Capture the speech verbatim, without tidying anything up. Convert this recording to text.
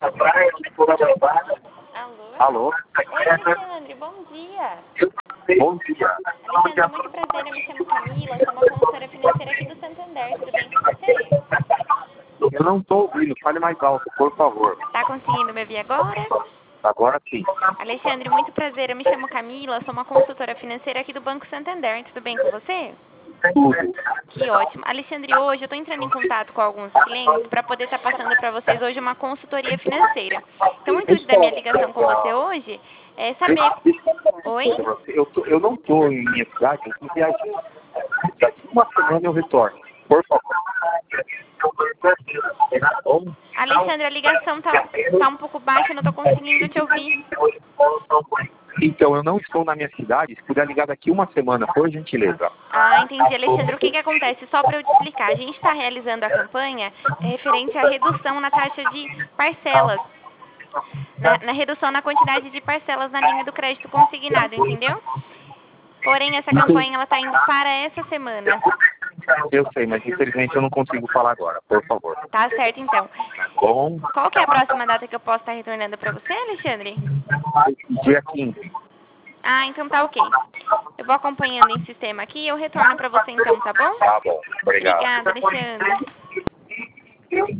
Alô? Alô? Oi, Alexandre, bom dia. Bom dia. Alexandre, muito prazer, eu me chamo Camila, sou uma consultora financeira aqui do Santander, tudo bem com você? Eu não estou ouvindo, fale mais alto, por favor. Tá conseguindo me ouvir agora? Agora sim. Alexandre, muito prazer, eu me chamo Camila, sou uma consultora financeira aqui do Banco Santander, tudo bem com você? Tudo. Que ótimo. Alexandre, hoje eu estou entrando em contato com alguns clientes para poder estar passando para vocês hoje uma consultoria financeira. Então, o intuito da minha ligação com você hoje é saber... Oi? Eu, tô, eu não estou em minha cidade, eu estou viajando. Daqui uma semana eu retorno. Por favor. Alexandre, a ligação tá, tá um pouco baixa, eu não estou conseguindo te ouvir. Então, eu não estou na minha cidade, se puder ligar daqui uma semana, por gentileza. Ah, entendi, Alexandre. O que que acontece? Só para eu te explicar, a gente está realizando a campanha referente à redução na taxa de parcelas, na, na redução na quantidade de parcelas na linha do crédito consignado, entendeu? Porém, essa campanha ela está indo para essa semana. Eu sei, mas infelizmente eu não consigo falar agora, por favor. Tá certo, então. Bom, Qual que é a próxima data que eu posso estar retornando para você, Alexandre? dia quinze. Ah, então tá ok. Eu vou acompanhando em sistema aqui e eu retorno para você então, tá bom? Tá bom, obrigado. Obrigada, Alexandre.